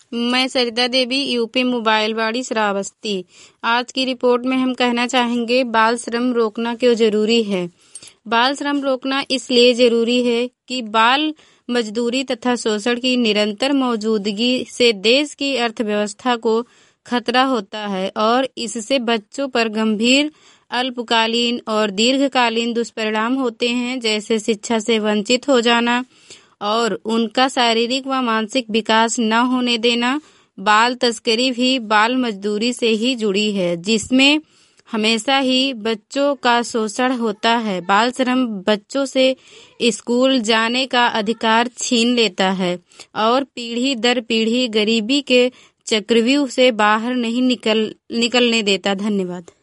मैं सरिता देवी, यूपी मोबाइलवाड़ी, श्रावस्ती। आज की रिपोर्ट में हम कहना चाहेंगे बाल श्रम रोकना क्यों जरूरी है। बाल श्रम रोकना इसलिए जरूरी है कि बाल मजदूरी तथा शोषण की निरंतर मौजूदगी से देश की अर्थव्यवस्था को खतरा होता है और इससे बच्चों पर गंभीर अल्पकालीन और दीर्घकालीन दुष्परिणाम होते हैं, जैसे शिक्षा से वंचित हो जाना और उनका शारीरिक व मानसिक विकास न होने देना। बाल तस्करी भी बाल मजदूरी से ही जुड़ी है, जिसमें हमेशा ही बच्चों का शोषण होता है। बाल श्रम बच्चों से स्कूल जाने का अधिकार छीन लेता है और पीढ़ी दर पीढ़ी गरीबी के चक्रव्यूह से बाहर नहीं निकलने देता। धन्यवाद।